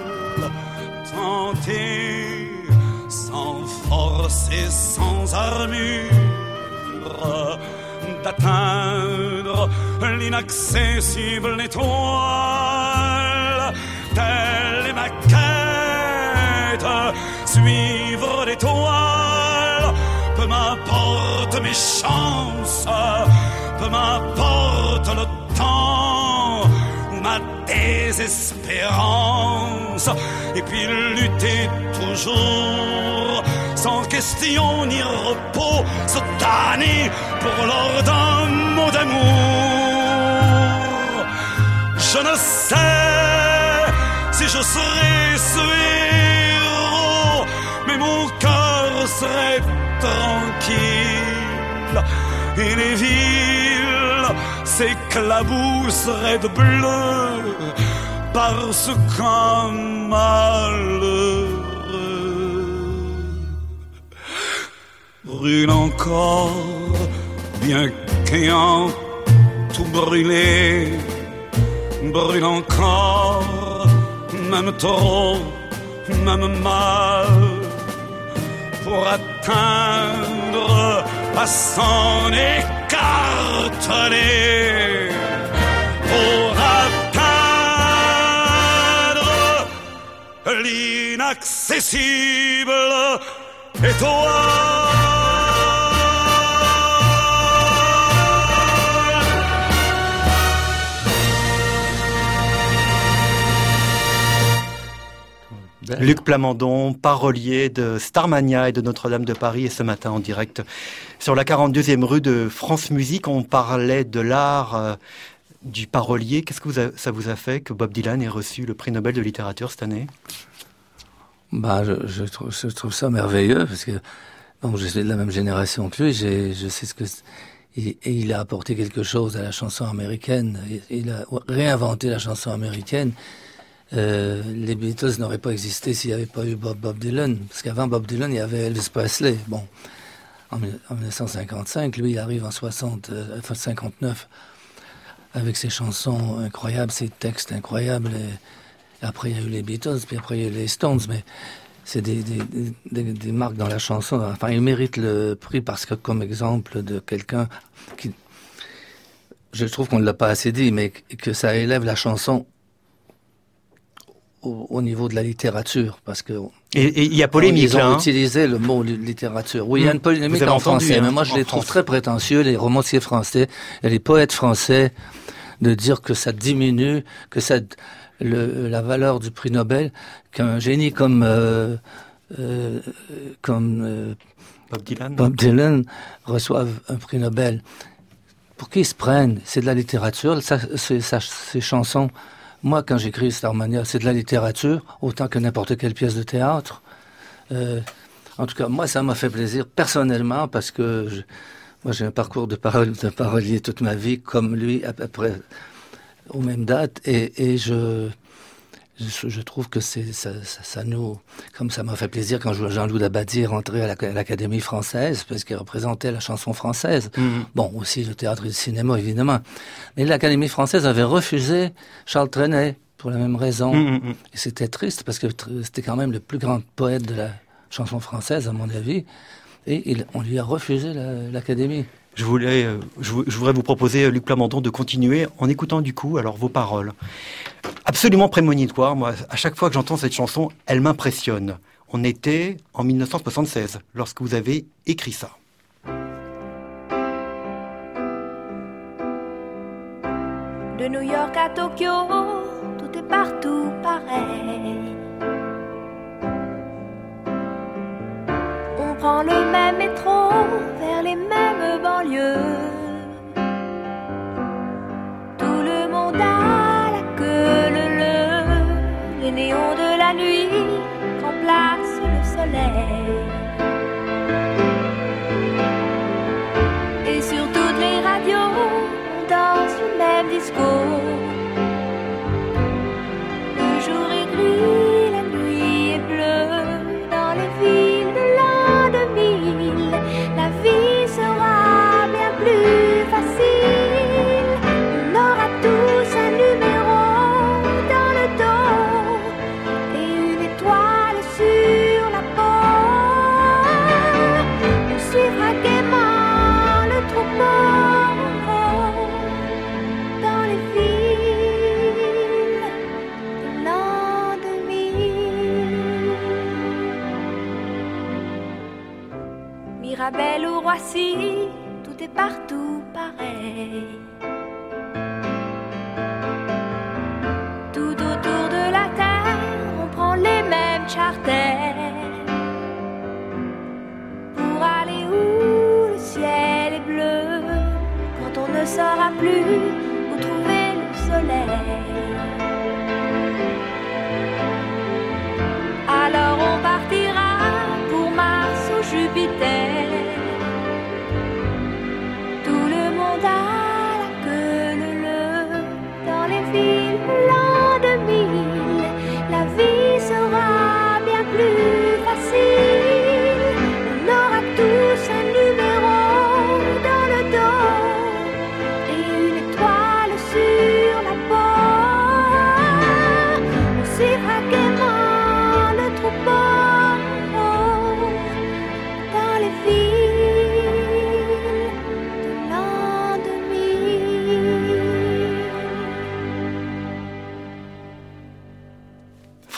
tenter sans force et sans armure d'atteindre l'inaccessible étoile. Telle est ma quête, suivre l'étoile. Peu m'importe mes chances, peu m'importe le temps ou ma désespérance. Et puis lutter toujours, sans question ni repos, se tanner pour l'or d'un mot d'amour. Je ne sais si je serai ce héros, mais mon cœur serait tranquille et les villes s'éclabousseraient de bleu parce qu'un malheureux brûle encore, bien qu'ayant tout brûlé, brûle encore, même trop, même mal, pour atteindre à s'en écarteler, pour atteindre l'inaccessible étoile. Luc Plamondon, parolier de Starmania et de Notre-Dame de Paris, et ce matin en direct sur la quarante-deuxième rue de France Musique. On parlait de l'art euh, du parolier. Qu'est-ce que vous a, ça vous a fait que Bob Dylan ait reçu le prix Nobel de littérature cette année? Bah, je, je, trouve, je trouve ça merveilleux parce que bon, je suis de la même génération que lui. J'ai, je sais ce que et, et il a apporté quelque chose à la chanson américaine. Il, il a réinventé la chanson américaine. Euh, les Beatles n'auraient pas existé s'il n'y avait pas eu Bob, Bob Dylan. Parce qu'avant Bob Dylan, il y avait Elvis Presley. Bon, en, en dix-neuf cent cinquante-cinq, lui, il arrive en soixante, euh, cinquante-neuf avec ses chansons incroyables, ses textes incroyables. Et, et après, il y a eu les Beatles, puis après, il y a eu les Stones. Mais c'est des, des, des, des marques dans la chanson. Enfin, il mérite le prix parce que, comme exemple de quelqu'un qui... Je trouve qu'on ne l'a pas assez dit, mais que ça élève la chanson Au, au niveau de la littérature, parce que... Et il y a polémique, ils ont là, hein. utilisé le mot littérature. Oui, il mmh. y a une polémique en entendu, français, hein, mais moi je les trouve très prétentieux, les romanciers français et les poètes français, de dire que ça diminue, que ça... Le, la valeur du prix Nobel, qu'un génie comme... Euh, euh, comme... Euh, Bob Dylan. Bob Dylan reçoive un prix Nobel. Pour qui ils se prennent? C'est de la littérature, ça, c'est, ça, ces chansons... Moi, quand j'écris Starmania, c'est de la littérature, autant que n'importe quelle pièce de théâtre. Euh, en tout cas, moi, ça m'a fait plaisir, personnellement, parce que je, moi, j'ai un parcours de, parole, de parolier toute ma vie, comme lui, à peu près aux mêmes dates, et, et je, je, je trouve que c'est, ça, ça, ça nous... Comme ça m'a fait plaisir quand Jean-Loup Dabadi est rentré à, la, à l'Académie française, parce qu'il représentait la chanson française. Mmh. Bon, aussi le théâtre et le cinéma, évidemment. Mais l'Académie française avait refusé Charles Trenet, pour la même raison. Mmh. Et c'était triste, parce que c'était quand même le plus grand poète de la chanson française, à mon avis. Et il, on lui a refusé la, l'Académie. Je voulais, euh, je, je voudrais vous proposer, Luc Plamondon, de continuer en écoutant du coup alors vos paroles. Absolument prémonitoire, moi, à chaque fois que j'entends cette chanson, elle m'impressionne. On était en dix-neuf cent soixante-seize, lorsque vous avez écrit ça. De New York à Tokyo, tout est partout pareil. On prend le même métro vers les mêmes banlieues. Tout le monde a la queue leu-leu. Les néons de la nuit remplacent le soleil. Et sur toutes les radios, on danse le même disco. Le jour est gris, la nuit est bleue. Dans les villes de l'an deux mille, la vie sera bien plus facile. On aura tous un numéro dans le dos et une étoile sur la peau. On suivra gaiement le troupeau dans les villes de l'an deux mille. Mirabel ou Roissy, tout est partout pareil. Tout autour de la terre, on prend les mêmes charters pour aller où le ciel est bleu. Quand on ne saura plus où trouver le soleil, alors on partira pour Mars ou Jupiter. Tout le monde a la queue leu-leu. Dans les villes de l'an deux mille, la vie sera bien plus facile. On aura tous un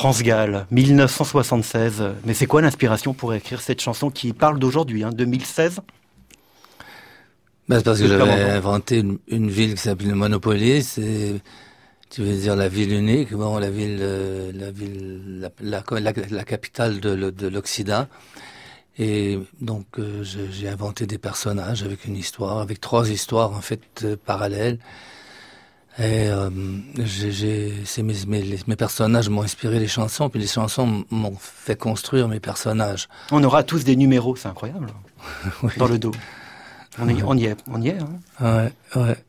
France Gall, dix-neuf cent soixante-seize. Mais c'est quoi l'inspiration pour écrire cette chanson qui parle d'aujourd'hui, hein, deux mille seize? Ben, c'est parce que j'avais inventé une, une ville qui s'appelle Monopolis, c'est, tu veux dire la ville unique, bon, la ville, euh, la ville, la, la, la, la capitale de, de l'Occident. Et donc, euh, j'ai inventé des personnages avec une histoire, avec trois histoires, en fait, euh, parallèles. Et euh, j'ai, j'ai, c'est mes, mes, mes personnages m'ont inspiré les chansons, puis les chansons m'ont fait construire mes personnages. On aura tous des numéros, c'est incroyable, oui. Dans le dos. On, est, on y est, on y est. Hein. Ouais, ouais.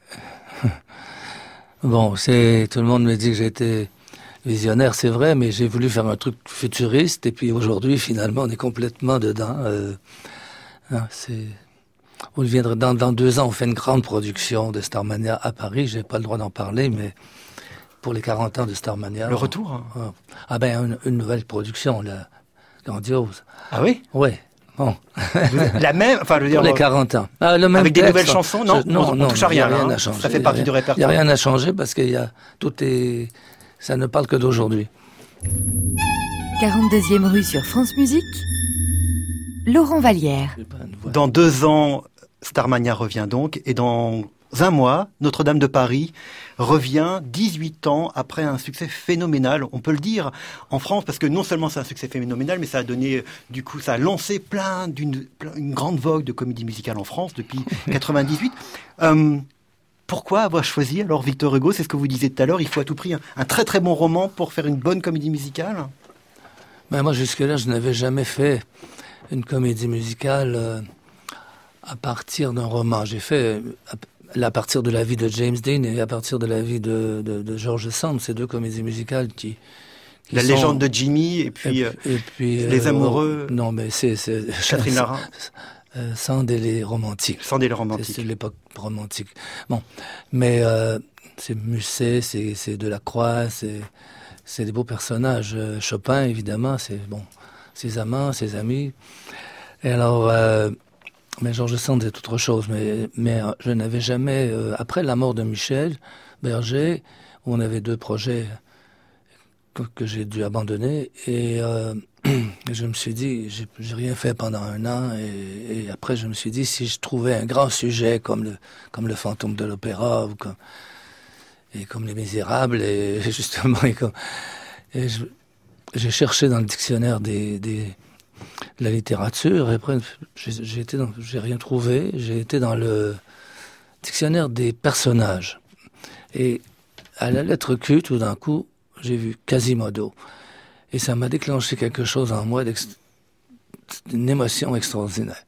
Bon, c'est tout le monde me dit que j'étais visionnaire, c'est vrai, mais j'ai voulu faire un truc futuriste, et puis aujourd'hui, finalement, on est complètement dedans. Euh, hein, c'est. On viendra dans, dans deux ans, on fait une grande production de Starmania à Paris. J'ai pas le droit d'en parler, mais pour les quarante ans de Starmania. Le retour hein. on, Ah ben, une, une nouvelle production, là, grandiose. Ah oui? Ouais. Bon. La même, enfin, je veux dire. Pour les quarante ans. Ah, le même avec texte, des nouvelles chansons? Non, je, non, on, non, on touche à rien. rien hein. à changer. Ça fait partie rien, du répertoire. Il n'y a rien à changer parce qu'il y a tout est. Ça ne parle que d'aujourd'hui. quarante-deuxième rue sur France Musique. Laurent Vallière. Dans deux ans, Starmania revient donc, et dans un mois, Notre-Dame de Paris revient dix-huit ans après un succès phénoménal, on peut le dire, en France, parce que non seulement c'est un succès phénoménal, mais ça a donné, du coup, ça a lancé plein d'une plein, une grande vogue de comédie musicale en France depuis quatre-vingt-dix-huit. Euh, pourquoi avoir choisi, alors, Victor Hugo, c'est ce que vous disiez tout à l'heure, il faut à tout prix un, un très très bon roman pour faire une bonne comédie musicale? Ben moi, jusque-là, je n'avais jamais fait une comédie musicale euh, à partir d'un roman. J'ai fait à, à partir de la vie de James Dean et à partir de la vie de, de, de George Sand, ces deux comédies musicales qui... qui la sont... légende de Jimmy et puis, et, et puis Les euh, Amoureux. Non, mais c'est... c'est Catherine Lara. Euh, Sand et les romantiques. Sand et les romantiques. C'est l'époque romantique. Bon, mais euh, c'est Musset, c'est, c'est Delacroix, c'est... C'est des beaux personnages. Chopin, évidemment, c'est bon, ses amants, ses amis. Et alors, euh, mais George Sand, c'est autre chose. Mais, mais je n'avais jamais, euh, après la mort de Michel Berger, où on avait deux projets que, que j'ai dû abandonner, et euh, je me suis dit, j'ai, j'ai rien fait pendant un an, et, et après je me suis dit, si je trouvais un grand sujet comme le, comme le Fantôme de l'Opéra, ou comme et comme Les Misérables, et justement, et comme, et je, j'ai cherché dans le dictionnaire des, des, de la littérature, et après, j'ai, j'ai été dans, j'ai rien trouvé, j'ai été dans le dictionnaire des personnages. Et à la lettre Q, tout d'un coup, j'ai vu Quasimodo. Et ça m'a déclenché quelque chose en moi, d'une émotion extraordinaire.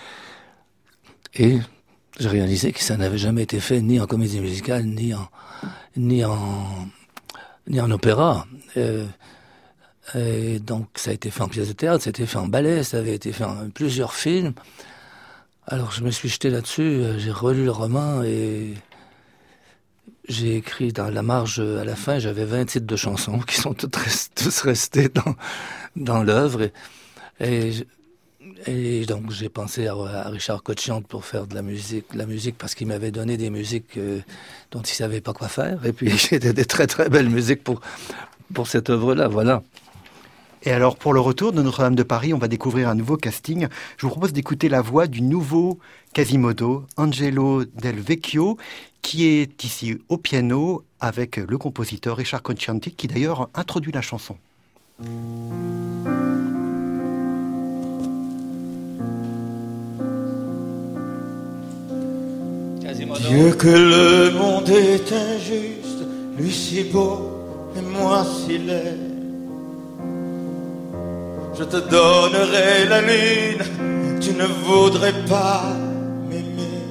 Et j'ai réalisé que ça n'avait jamais été fait ni en comédie musicale, ni en, ni en, ni en opéra. Euh, et donc, ça a été fait en pièce de théâtre, ça a été fait en ballet, ça avait été fait en plusieurs films. Alors, je me suis jeté là-dessus, j'ai relu le roman et j'ai écrit dans la marge, à la fin, j'avais vingt titres de chansons qui sont toutes rest, tous restés dans, dans l'œuvre. Et, et Et donc j'ai pensé à, à Richard Cochiante pour faire de la musique, la musique parce qu'il m'avait donné des musiques euh, dont il savait pas quoi faire. Et puis j'ai des, des très très belles musiques pour pour cette œuvre-là, voilà. Et alors pour le retour de Notre-Dame de Paris, on va découvrir un nouveau casting. Je vous propose d'écouter la voix du nouveau Quasimodo, Angelo Del Vecchio, qui est ici au piano avec le compositeur Richard Cochiante, qui d'ailleurs introduit la chanson. Dieu, que le monde est injuste, lui si beau et moi si laid. Je te donnerai la lune, tu ne voudrais pas m'aimer.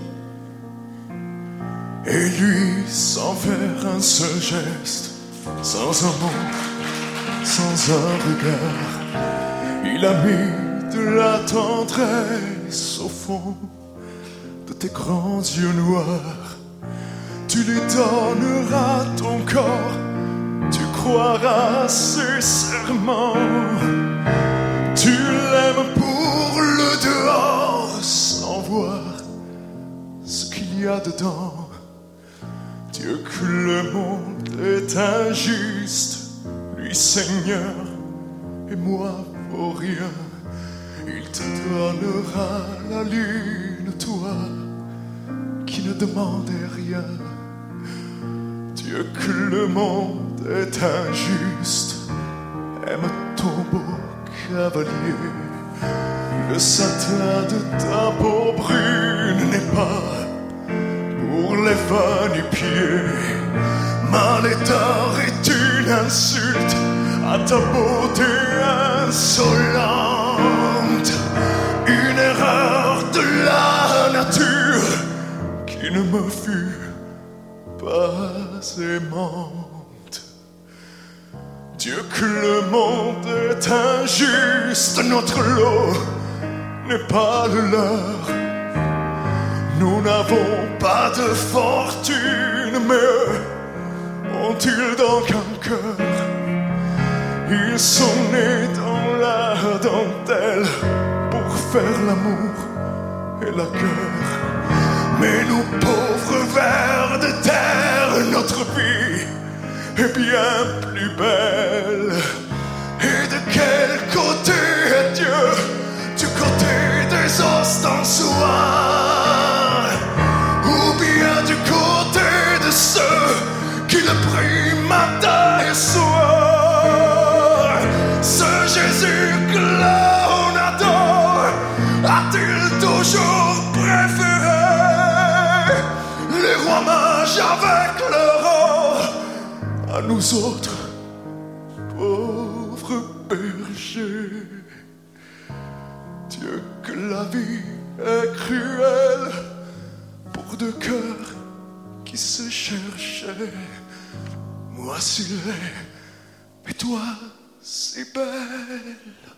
Et lui, sans faire un seul geste, sans un mot, sans un regard, il a mis de la tendresse au fond de tes grands yeux noirs. Tu lui donneras ton corps, tu croiras ses serments. Tu l'aimes pour le dehors, sans voir ce qu'il y a dedans. Dieu, que le monde est injuste, lui lui Seigneur, et moi vaut rien. Il te donnera la lune, toi qui ne demandais rien. Dieu que le monde est injuste, aime ton beau cavalier. Le satin de ta peau brune n'est pas pour les va-nu-pieds. Mal et tard est une insulte à ta beauté insolente. Une erreur de la nature qui ne me fut pas aimante. Dieu que le monde est injuste, notre lot n'est pas le leur. Nous n'avons pas de fortune, mais eux ont-ils donc un cœur? Ils sont nés dans la dentelle pour faire l'amour et la guerre. Mais nous pauvres vers de terre, notre vie est bien plus belle. Et de quel côté est Dieu? Du côté des ostensoirs, ou bien du côté de ceux qui le prient matin et soir? Ce Jésus que là on adore, a-t-il toujours préféré les rois mages avec leur or à nous autres pauvres bergers? Dieu que la vie est cruelle pour deux cœurs qui se cherchaient. Moi si laid, mais toi si belle.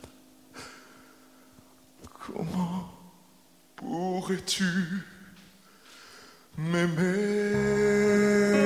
Comment pourrais-tu m'aimer?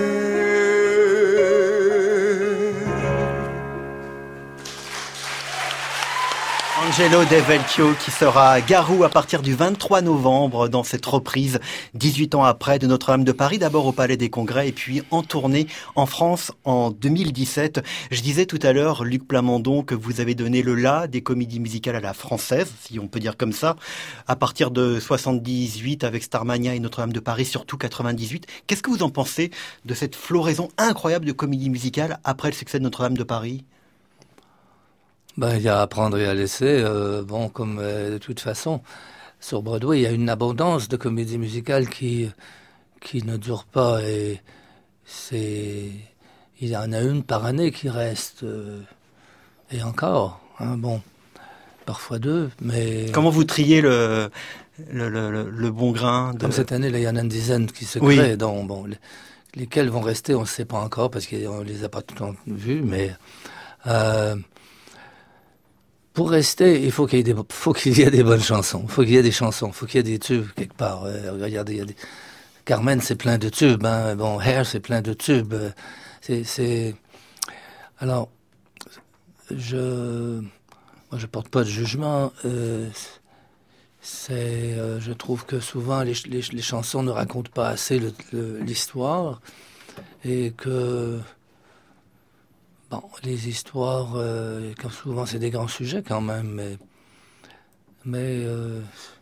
Angelo De Vecchio qui sera à Garou à partir du vingt-trois novembre dans cette reprise dix-huit ans après de Notre-Dame de Paris, d'abord au Palais des Congrès et puis en tournée en France en deux mille dix-sept. Je disais tout à l'heure, Luc Plamondon, que vous avez donné le la des comédies musicales à la française, si on peut dire comme ça, à partir de soixante-dix-huit avec Starmania et Notre-Dame de Paris, surtout quatre-vingt-dix-huit. Qu'est-ce que vous en pensez de cette floraison incroyable de comédies musicales après le succès de Notre-Dame de Paris? Ben, il y a à prendre et à laisser. Euh, bon, comme euh, de toute façon, sur Broadway, il y a une abondance de comédies musicales qui qui ne durent pas. Et c'est, il y en a une par année qui reste. Euh, et encore, hein, bon, parfois deux, mais... Comment vous triez le, le, le, le bon grain de... Comme cette année, là, il y en a une dizaine qui se oui. créent. Donc, bon, les, lesquels vont rester, on ne sait pas encore, parce qu'on ne les a pas tout le temps vus, mais... Euh, Pour rester, il faut qu'il y ait des, faut qu'il y ait des bonnes chansons. Il faut qu'il y ait des chansons. Il faut qu'il y ait des tubes quelque part. Euh, regardez, il y a des... Carmen, c'est plein de tubes. Hein. Bon, Hair, c'est plein de tubes. C'est, c'est... Alors, je, moi, je porte pas de jugement. Euh, c'est, euh, je trouve que souvent les, les, les chansons ne racontent pas assez le, le, l'histoire et que. Bon, les histoires, euh, comme souvent, c'est des grands sujets quand même, mais, mais euh,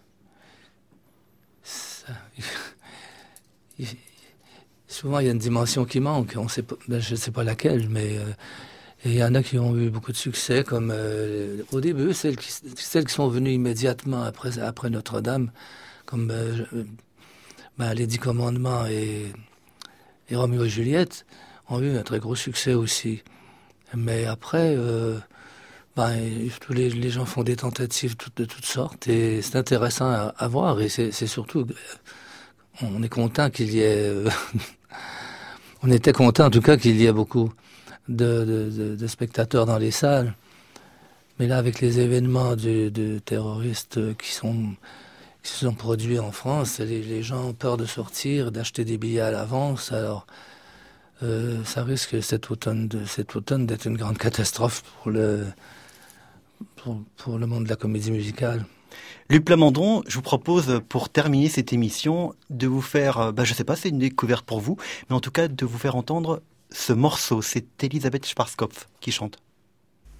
ça, il, souvent il y a une dimension qui manque. On sait pas, ben, je ne sais pas laquelle, mais euh, et il y en a qui ont eu beaucoup de succès, comme euh, au début, celles qui, celles qui sont venues immédiatement après, après Notre-Dame, comme euh, ben, les Dix Commandements et, et Roméo et Juliette, ont eu un très gros succès aussi. Mais après, euh, ben, tous les, les gens font des tentatives de, de toutes sortes et c'est intéressant à, à voir. Et c'est, c'est surtout, on est content qu'il y ait, euh, on était content en tout cas qu'il y ait beaucoup de, de, de, de spectateurs dans les salles. Mais là, avec les événements de, de terroristes qui sont qui se sont produits en France, les, les gens ont peur de sortir, d'acheter des billets à l'avance. Alors Euh, ça risque cet automne, de, cet automne d'être une grande catastrophe pour le, pour, pour le monde de la comédie musicale. Luc Plamondon, je vous propose, pour terminer cette émission, de vous faire, bah, je ne sais pas, c'est une découverte pour vous, mais en tout cas de vous faire entendre ce morceau. C'est Elisabeth Schwarzkopf qui chante.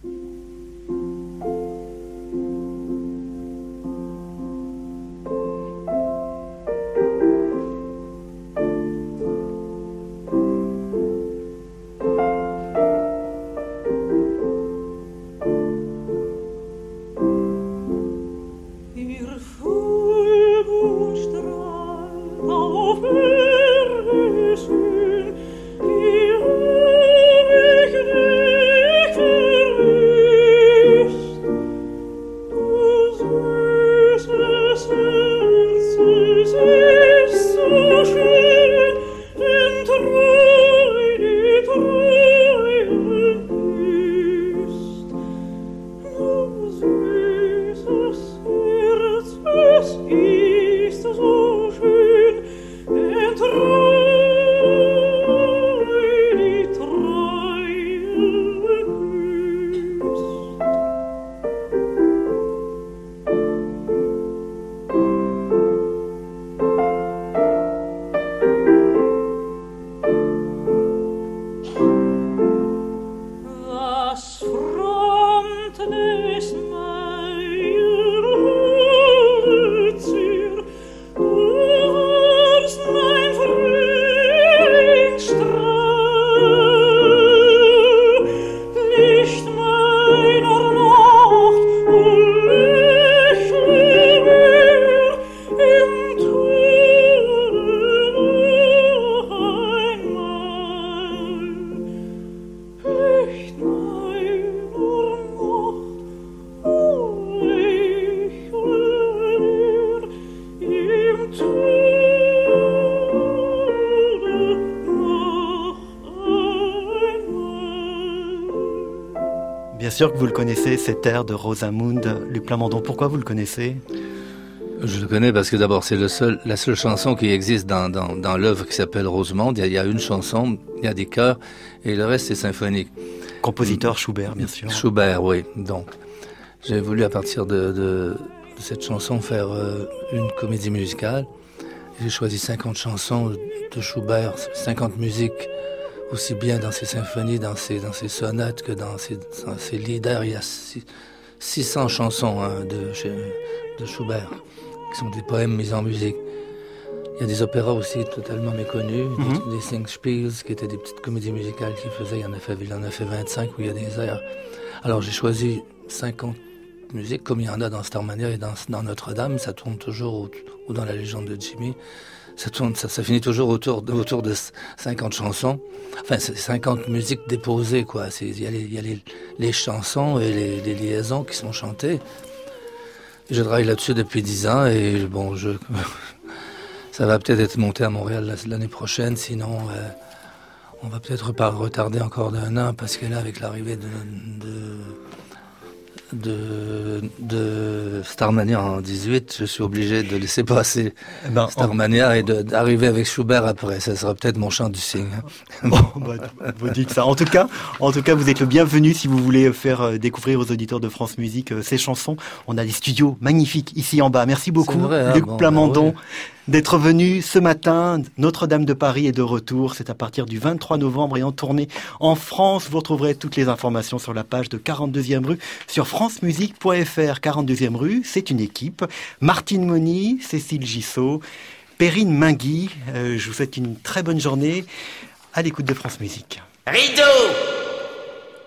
Bien sûr que vous le connaissez, cet air de Rosamunde, Luc Plamondon. Pourquoi vous le connaissez ? Je le connais parce que d'abord c'est le seul, la seule chanson qui existe dans, dans, dans l'œuvre qui s'appelle Rosamunde. Il y, a, il y a une chanson, il y a des chœurs et le reste c'est symphonique. Compositeur Schubert, bien sûr. Schubert, oui. Donc, j'ai voulu à partir de, de, de cette chanson faire euh, une comédie musicale. J'ai choisi cinquante chansons de Schubert, cinquante musiques, aussi bien dans ses symphonies, dans ses, dans ses sonates que dans ses, dans ses lieder. Il y a six cents chansons hein, de, de Schubert, qui sont des poèmes mis en musique. Il y a des opéras aussi totalement méconnus, mm-hmm. des, des Singspiels, qui étaient des petites comédies musicales qu'il faisait. Il en a fait, il en a fait vingt-cinq où il y a des airs. Alors j'ai choisi cinquante musiques, comme il y en a dans Starmania et dans, dans Notre-Dame. Ça tourne toujours, ou, ou dans La Légende de Jimmy. Ça tourne, ça, ça finit toujours autour de, autour de cinquante chansons. Enfin, c'est cinquante musiques déposées, quoi. C'est, il y a les, il y a les, les chansons et les, les liaisons qui sont chantées. Je travaille là-dessus depuis dix ans et bon, je, ça va peut-être être monté à Montréal l'année prochaine. Sinon, euh, on va peut-être pas retarder encore d'un an parce que là, avec l'arrivée de, de De, de Starmania en dix-huit, je suis obligé de laisser passer ben, Starmania on... et de, d'arriver avec Schubert après. Ça sera peut-être mon chant du cygne. Hein. Bon, bah, vous dites ça. En tout cas, en tout cas, vous êtes le bienvenu si vous voulez faire découvrir aux auditeurs de France Musique ces chansons. On a des studios magnifiques ici en bas. Merci beaucoup, vrai, Luc hein, bon, Plamondon. Bah, oui. D'être venu ce matin. Notre-Dame de Paris est de retour. C'est à partir du vingt-trois novembre et en tournée en France. Vous retrouverez toutes les informations sur la page de quarante-deuxième rue sur francemusique point f r. quarante-deuxième rue, c'est une équipe. Martine Moni, Cécile Gissot, Perrine Mingui. Euh, je vous souhaite une très bonne journée à l'écoute de France Musique. Rideau!